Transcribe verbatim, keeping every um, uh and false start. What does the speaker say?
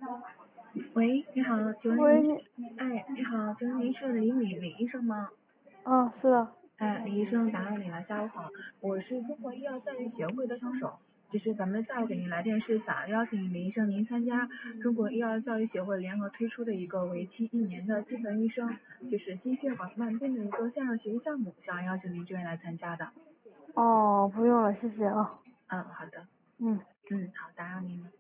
喂，你好，请问喂， 您是？ 你， 哎，你好，请问您是李敏李医生吗？ 啊，是的。 哎，李医生打扰你了，下午好，我是中国医药教育协会的助手。就是咱们下午给您来电是想邀请李医生您参加中国医药教育协会联合推出的一个为期一年的基层医生就是心血管慢病的一个线上学习项目，想邀请您这边来参加的。 哦，不用了，谢谢啊。 嗯，好的。 嗯。 嗯，好，打扰您了。